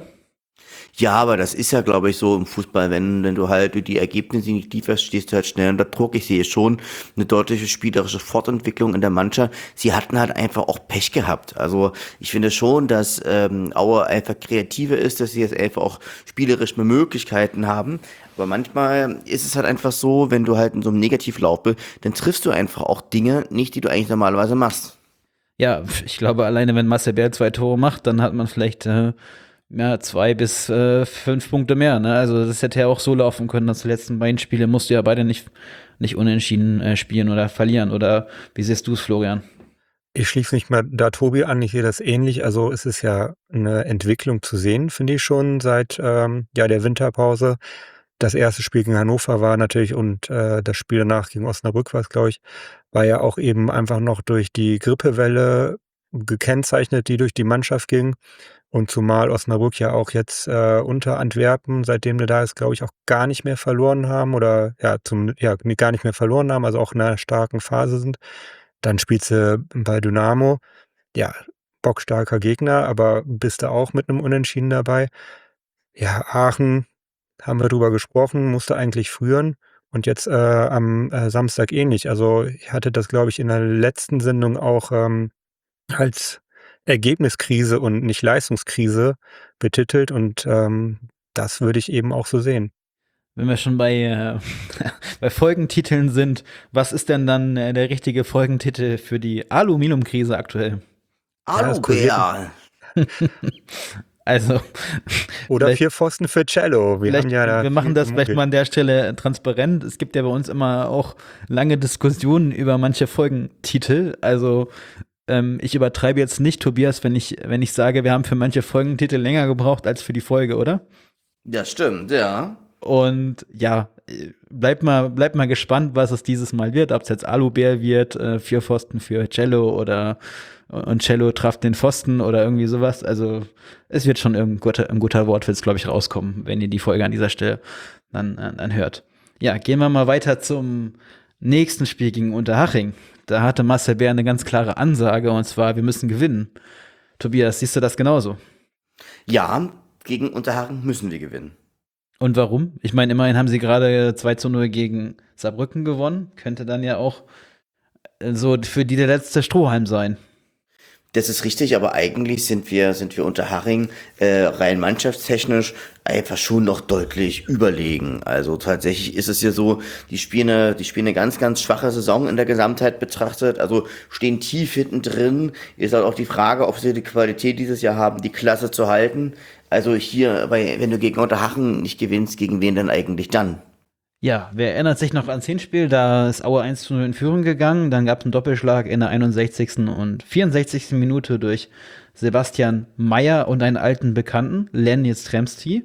Ja, aber das ist ja, glaube ich, so im Fußball, wenn, wenn du halt die Ergebnisse nicht lieferst, stehst du halt schnell unter Druck. Ich sehe schon eine deutliche spielerische Fortentwicklung in der Mannschaft. Sie hatten halt einfach auch Pech gehabt. Also ich finde schon, dass ähm, Aue einfach kreativer ist, dass sie jetzt einfach auch spielerisch mehr Möglichkeiten haben. Aber manchmal ist es halt einfach so, wenn du halt in so einem Negativlauf bist, dann triffst du einfach auch Dinge nicht, die du eigentlich normalerweise machst. Ja, ich glaube, alleine wenn Marcel Bär zwei Tore macht, dann hat man vielleicht äh, ja, zwei bis äh, fünf Punkte mehr. Ne? Also das hätte ja auch so laufen können, dass die letzten beiden Spiele musst du ja beide nicht, nicht unentschieden äh, spielen oder verlieren. Oder wie siehst du es, Florian? Ich schließe mich mal da Tobi an, ich sehe das ähnlich. Also es ist ja eine Entwicklung zu sehen, finde ich schon, seit ähm, ja, der Winterpause. Das erste Spiel gegen Hannover war natürlich und äh, das Spiel danach gegen Osnabrück war es, glaube ich, war ja auch eben einfach noch durch die Grippewelle gekennzeichnet, die durch die Mannschaft ging. Und zumal Osnabrück ja auch jetzt äh, unter Antwerpen, seitdem der da ist, glaube ich, auch gar nicht mehr verloren haben oder ja, zum, ja, nee, gar nicht mehr verloren haben, also auch in einer starken Phase sind. Dann spielst du bei Dynamo, ja, bockstarker Gegner, aber bist du auch mit einem Unentschieden dabei. Ja, Aachen, haben wir drüber gesprochen, musste eigentlich führen und jetzt äh, am äh, Samstag ähnlich. Also ich hatte das, glaube ich, in der letzten Sendung auch ähm, als Ergebniskrise und nicht Leistungskrise betitelt und ähm, das würde ich eben auch so sehen. Wenn wir schon bei, äh, bei Folgentiteln sind, was ist denn dann äh, der richtige Folgentitel für die Aluminiumkrise aktuell? Ja, das kursiert- Alubär. Also, Oder Vielleicht- vier Pfosten für Cello. Wir, vielleicht, haben ja da wir machen viel das vielleicht gemunkelt. mal an der Stelle transparent. Es gibt ja bei uns immer auch lange Diskussionen über manche Folgentitel. Also Ähm, ich übertreibe jetzt nicht, Tobias, wenn ich, wenn ich sage, wir haben für manche Folgentitel länger gebraucht als für die Folge, oder? Das stimmt, ja. Und ja, äh, bleibt mal, bleibt mal gespannt, was es dieses Mal wird. Ob es jetzt Alubär wird, äh, vier Pfosten für Cello oder und Cello traf den Pfosten oder irgendwie sowas. Also es wird schon ein guter, ein guter Wortwitz, glaube ich, rauskommen, wenn ihr die Folge an dieser Stelle dann, äh, dann hört. Ja, gehen wir mal weiter zum nächsten Spiel gegen Unterhaching. Da hatte Marcel Bär eine ganz klare Ansage, und zwar, wir müssen gewinnen. Tobias, siehst du das genauso? Ja, gegen Unterhaching müssen wir gewinnen. Und warum? Ich meine, immerhin haben sie gerade zwei zu null gegen Saarbrücken gewonnen. Könnte dann ja auch äh, so für die der letzte Strohhalm sein. Das ist richtig, aber eigentlich sind wir, sind wir Unterhaching äh, rein mannschaftstechnisch einfach schon noch deutlich überlegen. Also tatsächlich ist es ja so, die spielen eine, die spielen eine ganz, ganz schwache Saison in der Gesamtheit betrachtet, also stehen tief hinten drin. Ist halt auch die Frage, ob sie die Qualität dieses Jahr haben, die Klasse zu halten. Also hier, bei, wenn du gegen Unterhaching nicht gewinnst, gegen wen denn eigentlich dann? Ja, wer erinnert sich noch ans Hinspiel? Da ist Aue eins zu null in Führung gegangen. Dann gab es einen Doppelschlag in der einundsechzigsten und vierundsechzigsten Minute durch Sebastian Meyer und einen alten Bekannten, Len Jastrzemski.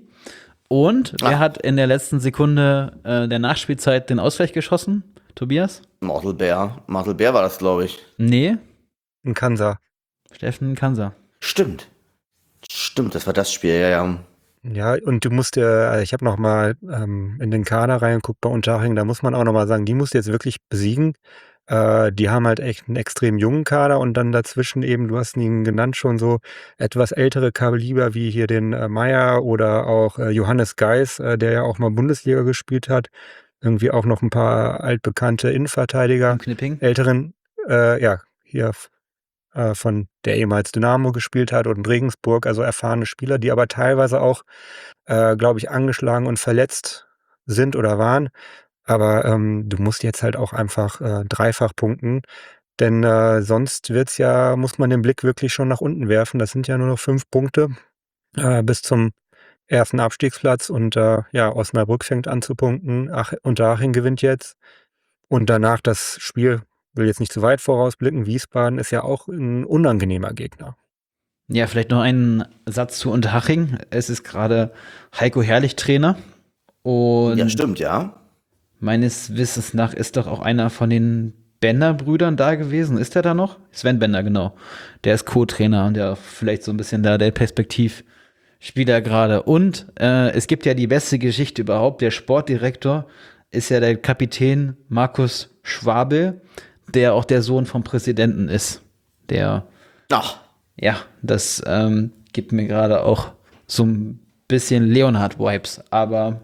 Und wer Ah. hat in der letzten Sekunde äh, der Nachspielzeit den Ausgleich geschossen? Tobias? Marcel Bär. Marcel Bär war das, glaube ich. Nee, Ein Kansa. Steffen Kanser. Stimmt. Stimmt, das war das Spiel, ja, ja. Ja, und du musst dir, also ich habe noch mal ähm, in den Kader reingeguckt bei Unterhaching, da muss man auch noch mal sagen, die musst du jetzt wirklich besiegen. Äh, die haben halt echt einen extrem jungen Kader und dann dazwischen eben, du hast ihn genannt schon, so etwas ältere Kaliber wie hier den äh, Meier oder auch äh, Johannes Geis, äh, der ja auch mal Bundesliga gespielt hat. Irgendwie auch noch ein paar altbekannte Innenverteidiger. Im Knipping. Älteren, äh, ja, hier f- äh, von der ehemals Dynamo gespielt hat und Regensburg, also erfahrene Spieler, die aber teilweise auch, äh, glaube ich, angeschlagen und verletzt sind oder waren. Aber ähm, du musst jetzt halt auch einfach äh, dreifach punkten, denn äh, sonst wird's ja, muss man den Blick wirklich schon nach unten werfen. Das sind ja nur noch fünf Punkte äh, bis zum ersten Abstiegsplatz und äh, ja, Osnabrück fängt an zu punkten, Ach, Unterhaching gewinnt jetzt und danach das Spiel, will jetzt nicht zu weit vorausblicken, Wiesbaden ist ja auch ein unangenehmer Gegner. Ja, vielleicht noch einen Satz zu Unterhaching. Es ist gerade Heiko Herrlich Trainer. Und Ja, stimmt, ja. meines Wissens nach ist doch auch einer von den Bender-Brüdern da gewesen. Ist der da noch? Sven Bender, genau. Der ist Co-Trainer und der vielleicht so ein bisschen da der Perspektivspieler gerade. Und äh, es gibt ja die beste Geschichte überhaupt. Der Sportdirektor ist ja der Kapitän Markus Schwabel, der auch der Sohn vom Präsidenten ist. Der, Ach, ja, das ähm, gibt mir gerade auch so ein bisschen Leonhard-Vibes. Aber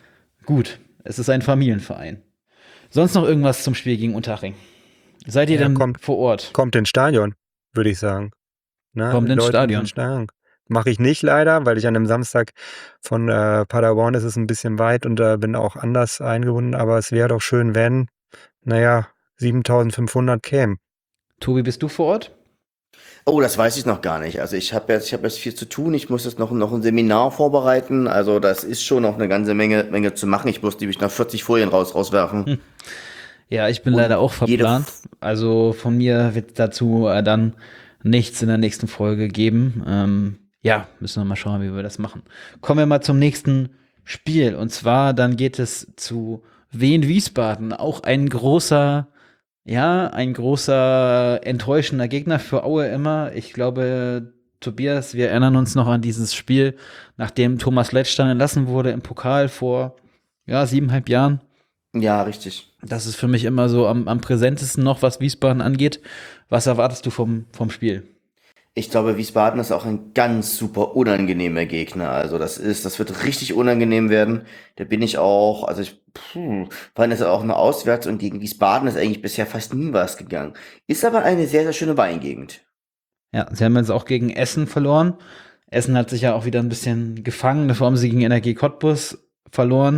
gut, es ist ein Familienverein. Sonst noch irgendwas zum Spiel gegen Unterhaching? Seid ihr Ja, denn kommt- vor Ort? Kommt ins Stadion, würde ich sagen. Ne? Kommt ins Leute, Stadion. Stadion. Mache ich nicht leider, weil ich an dem Samstag von äh, Paderborn, ist es ein bisschen weit und äh, bin auch anders eingebunden, aber es wäre doch schön, wenn, naja, siebentausendfünfhundert kämen. Tobi, bist du vor Ort? oh, das weiß ich noch gar nicht. Also ich habe jetzt, ich habe jetzt viel zu tun. Ich muss jetzt noch, noch ein Seminar vorbereiten. Also das ist schon noch eine ganze Menge, Menge zu machen. Ich muss nämlich noch vierzig Folien raus, rauswerfen. Hm. Ja, ich bin Und leider auch jede verplant. Also von mir wird dazu äh, dann nichts in der nächsten Folge geben. Ähm, ja, müssen wir mal schauen, wie wir das machen. Kommen wir mal zum nächsten Spiel. Und zwar dann geht es zu Wien Wiesbaden. Auch ein großer, ja, ein großer enttäuschender Gegner für Aue immer. Ich glaube, Tobias, wir erinnern uns noch an dieses Spiel, nachdem Thomas Letsch dann entlassen wurde im Pokal vor ja, siebeneinhalb Jahren. Ja, richtig. Das ist für mich immer so am, am präsentesten noch, was Wiesbaden angeht. Was erwartest du vom, vom Spiel? Ich glaube, Wiesbaden ist auch ein ganz super unangenehmer Gegner. Also das ist, das wird richtig unangenehm werden. Da bin ich auch, also ich, puh, vor allem ist es auch eine Auswärts und gegen Wiesbaden ist eigentlich bisher fast nie was gegangen. Ist aber eine sehr, sehr schöne Weingegend. Ja, sie haben jetzt auch gegen Essen verloren. Essen hat sich ja auch wieder ein bisschen gefangen. Davor haben sie gegen Energie Cottbus verloren.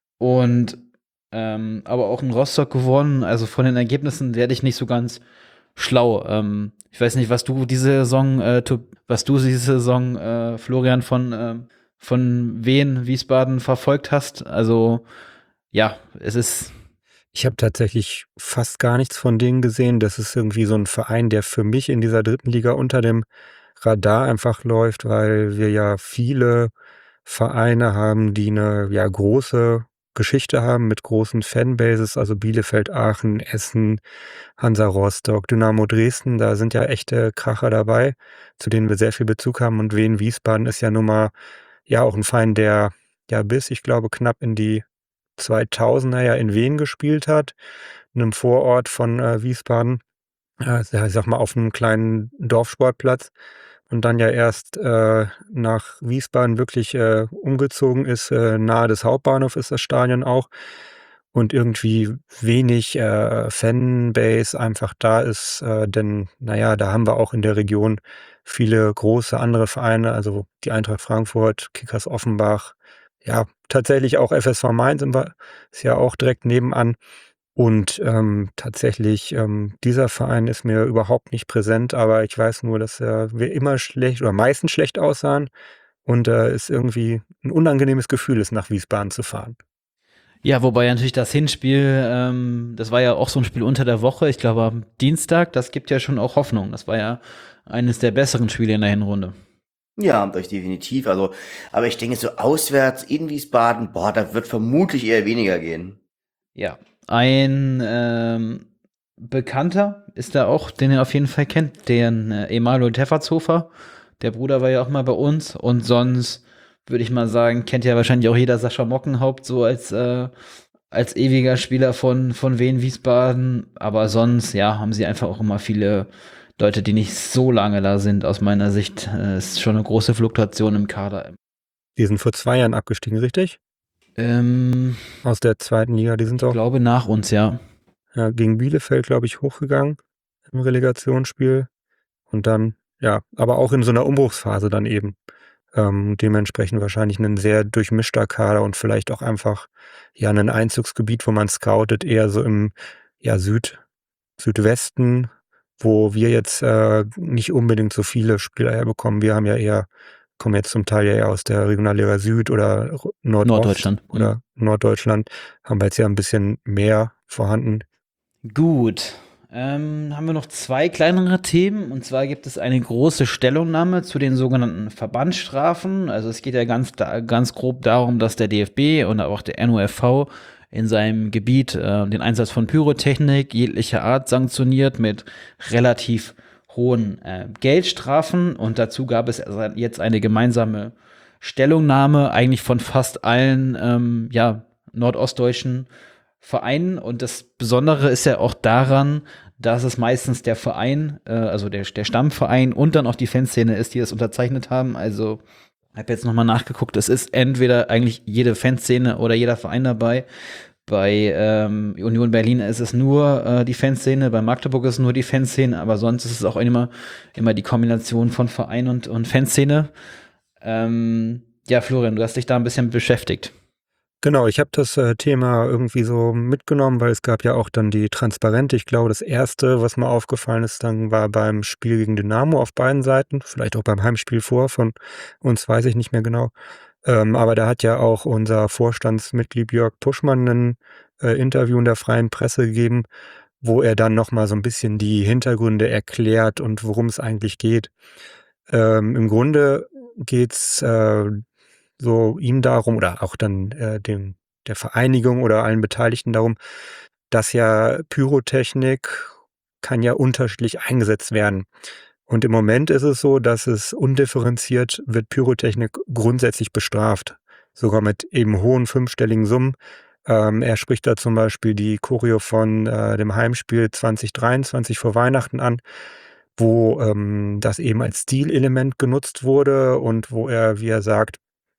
Und ähm, aber auch in Rostock gewonnen. Also von den Ergebnissen werde ich nicht so ganz schlau. Ähm, ich weiß nicht, was du diese Saison, äh, tu- was du diese Saison, äh, Florian, von, äh, von Wien, Wiesbaden verfolgt hast. Also ja, es ist Ich habe tatsächlich fast gar nichts von denen gesehen. Das ist irgendwie so ein Verein, der für mich in dieser dritten Liga unter dem Radar einfach läuft, weil wir ja viele Vereine haben, die eine ja, große Geschichte haben mit großen Fanbases, also Bielefeld, Aachen, Essen, Hansa Rostock, Dynamo Dresden, da sind ja echte Kracher dabei, zu denen wir sehr viel Bezug haben. Und Wien Wiesbaden ist ja nun mal ja auch ein Verein, der ja bis, ich glaube, knapp in die zweitausender ja in Wien gespielt hat, in einem Vorort von äh, Wiesbaden, äh, ja, ich sag mal auf einem kleinen Dorfsportplatz und dann ja erst äh, nach Wiesbaden wirklich äh, umgezogen ist. Äh, nahe des Hauptbahnhofs ist das Stadion auch und irgendwie wenig äh, Fanbase einfach da ist, äh, denn naja, da haben wir auch in der Region viele große andere Vereine, also die Eintracht Frankfurt, Kickers Offenbach, ja, tatsächlich auch F S V Mainz sind wir, ist ja auch direkt nebenan. Und ähm, tatsächlich, ähm, dieser Verein ist mir überhaupt nicht präsent, aber ich weiß nur, dass äh, wir immer schlecht oder meistens schlecht aussahen und äh, es irgendwie ein unangenehmes Gefühl ist, nach Wiesbaden zu fahren. Ja, wobei ja natürlich das Hinspiel, ähm, das war ja auch so ein Spiel unter der Woche, ich glaube am Dienstag, das gibt ja schon auch Hoffnung. Das war ja eines der besseren Spiele in der Hinrunde. Ja, durch definitiv. Also, aber ich denke, so auswärts in Wiesbaden, boah, da wird vermutlich eher weniger gehen. Ja, ein ähm, Bekannter ist da auch, den ihr auf jeden Fall kennt, den äh, Emanuel Teffertshofer. Der Bruder war ja auch mal bei uns. Und sonst würde ich mal sagen, kennt ja wahrscheinlich auch jeder Sascha Mockenhaupt so als, äh, als ewiger Spieler von, von Wien Wiesbaden. Aber sonst, ja, haben sie einfach auch immer viele Leute, die nicht so lange da sind. Aus meiner Sicht äh, ist schon eine große Fluktuation im Kader. Die sind vor zwei Jahren abgestiegen, richtig? Ähm, Aus der zweiten Liga. Die sind ich auch glaube nach uns, ja. ja, gegen Bielefeld, glaube ich, hochgegangen im Relegationsspiel. Und dann, ja, aber auch in so einer Umbruchsphase dann eben. Ähm, dementsprechend wahrscheinlich ein sehr durchmischter Kader und vielleicht auch einfach ja ein Einzugsgebiet, wo man scoutet, eher so im ja, Süd, Südwesten, wo wir jetzt äh, nicht unbedingt so viele Spieler herbekommen. Wir haben ja eher, kommen jetzt zum Teil ja eher aus der Regionalliga Süd oder R- Nordost Norddeutschland. oder Norddeutschland, haben wir jetzt ja ein bisschen mehr vorhanden. Gut. Ähm, haben wir noch zwei kleinere Themen. Und zwar gibt es eine große Stellungnahme zu den sogenannten Verbandsstrafen. Also es geht ja ganz, da, ganz grob darum, dass der D F B und auch der N O F V in seinem Gebiet äh, den Einsatz von Pyrotechnik jeglicher Art sanktioniert mit relativ hohen äh, Geldstrafen. Und dazu gab es jetzt eine gemeinsame Stellungnahme eigentlich von fast allen ähm, ja, nordostdeutschen Vereinen. Und das Besondere ist ja auch daran, dass es meistens der Verein, äh, also der, der Stammverein und dann auch die Fanszene ist, die das unterzeichnet haben. Also ich habe jetzt nochmal nachgeguckt, es ist entweder eigentlich jede Fanszene oder jeder Verein dabei. Bei ähm, Union Berlin ist es nur äh, die Fanszene, bei Magdeburg ist es nur die Fanszene, aber sonst ist es auch immer, immer die Kombination von Verein und, und Fanszene. Ähm, ja, Florian, du hast dich da ein bisschen beschäftigt. Genau, ich habe das äh, Thema irgendwie so mitgenommen, weil es gab ja auch dann die Transparente. Ich glaube, das erste, was mir aufgefallen ist, dann war beim Spiel gegen Dynamo auf beiden Seiten, vielleicht auch beim Heimspiel vor von uns, weiß ich nicht mehr genau. Ähm, aber da hat ja auch unser Vorstandsmitglied Jörg Puschmann ein äh, Interview in der Freien Presse gegeben, wo er dann nochmal so ein bisschen die Hintergründe erklärt und worum es eigentlich geht. Ähm, im Grunde geht's äh, so ihm darum oder auch dann äh, dem der Vereinigung oder allen Beteiligten darum, dass ja Pyrotechnik kann ja unterschiedlich eingesetzt werden. Und im Moment ist es so, dass es undifferenziert wird Pyrotechnik grundsätzlich bestraft, sogar mit eben hohen fünfstelligen Summen. Ähm, er spricht da zum Beispiel die Choreo von äh, dem Heimspiel zwanzig dreiundzwanzig vor Weihnachten an, wo ähm, das eben als Stilelement genutzt wurde und wo er, wie er sagt,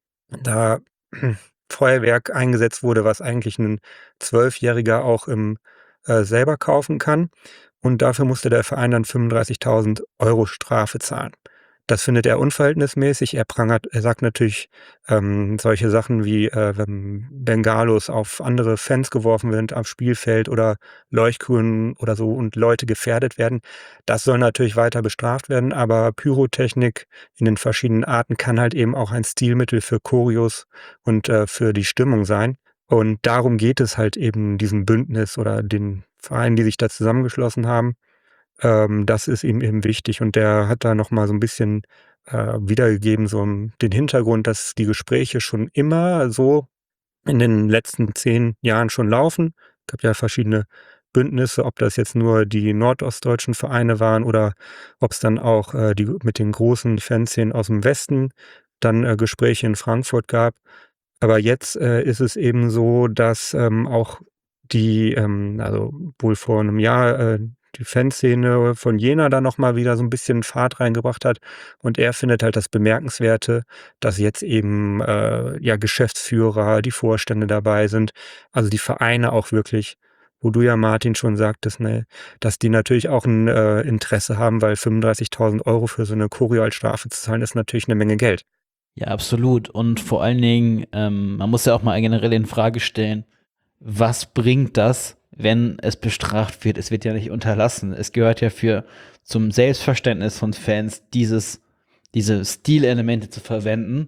da Feuerwerk eingesetzt wurde, was eigentlich ein Zwölfjähriger auch im äh, selber kaufen kann. Und dafür musste der Verein dann fünfunddreißigtausend Euro Strafe zahlen. Das findet er unverhältnismäßig. Er prangert, er sagt natürlich ähm, solche Sachen wie, äh, wenn Bengalos auf andere Fans geworfen werden am Spielfeld oder Leuchtgrün oder so und Leute gefährdet werden. Das soll natürlich weiter bestraft werden, aber Pyrotechnik in den verschiedenen Arten kann halt eben auch ein Stilmittel für Choreos und äh, für die Stimmung sein. Und darum geht es halt eben diesem Bündnis oder den Vereinen, die sich da zusammengeschlossen haben. Ähm, das ist ihm eben wichtig. Und der hat da nochmal so ein bisschen äh, wiedergegeben, so den Hintergrund, dass die Gespräche schon immer so in den letzten zehn Jahren schon laufen. Es gab ja verschiedene Bündnisse, ob das jetzt nur die nordostdeutschen Vereine waren oder ob es dann auch äh, die mit den großen Fanszenen aus dem Westen dann äh, Gespräche in Frankfurt gab. Aber jetzt äh, ist es eben so, dass ähm, auch die, ähm, also wohl vor einem Jahr äh, die Fanszene von Jena da nochmal wieder so ein bisschen Fahrt reingebracht hat. Und er findet halt das Bemerkenswerte, dass jetzt eben äh, ja Geschäftsführer, die Vorstände dabei sind, also die Vereine auch wirklich, wo du ja, Martin, schon sagtest, ne, dass die natürlich auch ein äh, Interesse haben, weil fünfunddreißigtausend Euro für so eine Choreo als Strafe zu zahlen, ist natürlich eine Menge Geld. Ja, absolut. Und vor allen Dingen, ähm, man muss ja auch mal generell in Frage stellen, was bringt das, wenn es bestraft wird? Es wird ja nicht unterlassen. Es gehört ja für zum Selbstverständnis von Fans, dieses, diese Stilelemente zu verwenden.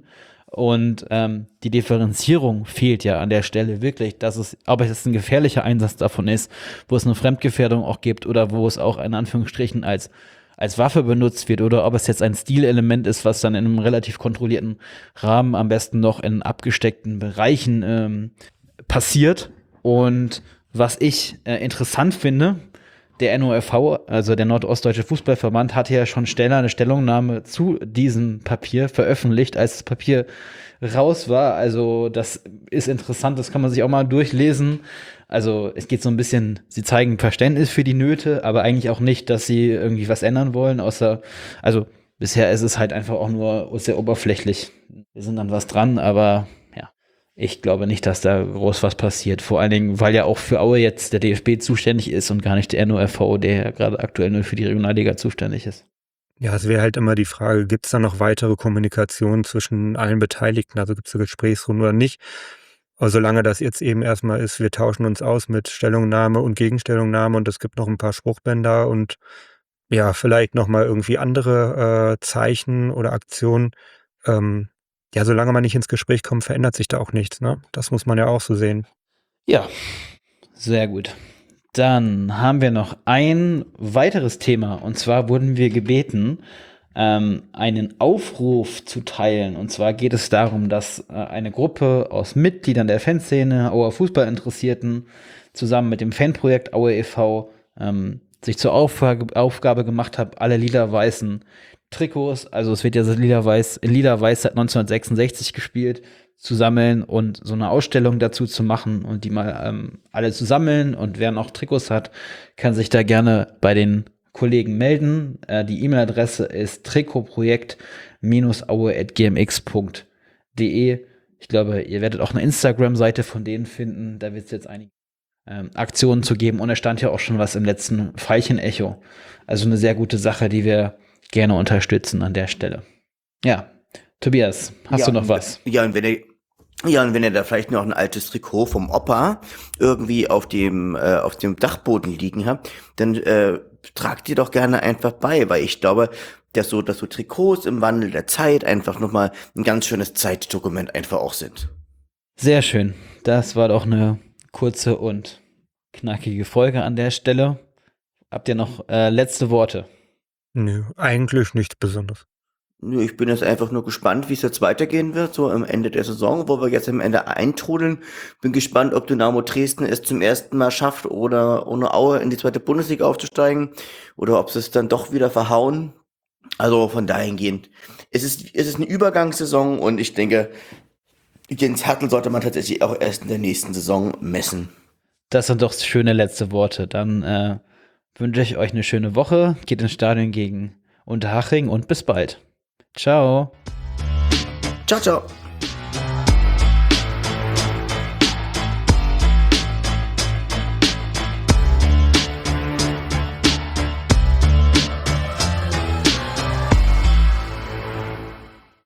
Und ähm, die Differenzierung fehlt ja an der Stelle wirklich, dass es, ob es jetzt ein gefährlicher Einsatz davon ist, wo es eine Fremdgefährdung auch gibt oder wo es auch in Anführungsstrichen als als Waffe benutzt wird oder ob es jetzt ein Stilelement ist, was dann in einem relativ kontrollierten Rahmen am besten noch in abgesteckten Bereichen ähm, passiert. Und was ich äh, interessant finde, der N O F V, also der Nordostdeutsche Fußballverband, hatte ja schon schneller eine Stellungnahme zu diesem Papier veröffentlicht, als das Papier raus war. Also das ist interessant, das kann man sich auch mal durchlesen. Also es geht so ein bisschen, sie zeigen Verständnis für die Nöte, aber eigentlich auch nicht, dass sie irgendwie was ändern wollen, außer, also bisher ist es halt einfach auch nur sehr oberflächlich. Wir sind dann was dran, aber ja, ich glaube nicht, dass da groß was passiert. Vor allen Dingen, weil ja auch für Aue jetzt der D F B zuständig ist und gar nicht der N O F V, der ja gerade aktuell nur für die Regionalliga zuständig ist. Ja, es wäre halt immer die Frage, gibt es da noch weitere Kommunikation zwischen allen Beteiligten? Also gibt es eine Gesprächsrunde oder nicht? Aber solange das jetzt eben erstmal ist, wir tauschen uns aus mit Stellungnahme und Gegenstellungnahme und es gibt noch ein paar Spruchbänder und ja, vielleicht nochmal irgendwie andere äh, Zeichen oder Aktionen. Ähm, ja, solange man nicht ins Gespräch kommt, verändert sich da auch nichts, ne? Das muss man ja auch so sehen. Ja, sehr gut. Dann haben wir noch ein weiteres Thema, und zwar wurden wir gebeten, ähm, einen Aufruf zu teilen. Und zwar geht es darum, dass äh, eine Gruppe aus Mitgliedern der Fanszene, Auer Fußballinteressierten, zusammen mit dem Fanprojekt Aue e V ähm, sich zur Aufgabe, Aufgabe gemacht hat, alle lila-weißen Trikots, also es wird ja lila-weiß, in lila-weiß seit neunzehnhundertsechsundsechzig gespielt, zu sammeln und so eine Ausstellung dazu zu machen und die mal ähm, alle zu sammeln. Und wer noch Trikots hat, kann sich da gerne bei den Kollegen melden. Äh, die E-Mail-Adresse ist trikotprojekt aue at g m x punkt d e. Ich glaube, ihr werdet auch eine Instagram-Seite von denen finden. Da wird es jetzt einige ähm, Aktionen zu geben. Und es stand ja auch schon was im letzten Veilchen-Echo. Also eine sehr gute Sache, die wir gerne unterstützen an der Stelle. Ja, Tobias, hast ja, du noch was? Ja, und wenn ihr, ja, und wenn ihr da vielleicht noch ein altes Trikot vom Opa irgendwie auf dem, äh, auf dem Dachboden liegen habt, dann äh, tragt ihr doch gerne einfach bei, weil ich glaube, dass so, dass so Trikots im Wandel der Zeit einfach nochmal ein ganz schönes Zeitdokument einfach auch sind. Sehr schön. Das war doch eine kurze und knackige Folge an der Stelle. Habt ihr noch äh, letzte Worte? Nö, eigentlich nichts Besonderes. Nö, ich bin jetzt einfach nur gespannt, wie es jetzt weitergehen wird, so am Ende der Saison, wo wir jetzt am Ende eintrudeln. Bin gespannt, ob Dynamo Dresden es zum ersten Mal schafft, oder ohne Aue in die zweite Bundesliga aufzusteigen, oder ob sie es dann doch wieder verhauen. Also von dahingehend, es ist, es ist eine Übergangssaison und ich denke, Jens Hertel sollte man tatsächlich auch erst in der nächsten Saison messen. Das sind doch schöne letzte Worte. Dann äh, wünsche ich euch eine schöne Woche. Geht ins Stadion gegen Unterhaching und bis bald. Ciao. Ciao, ciao.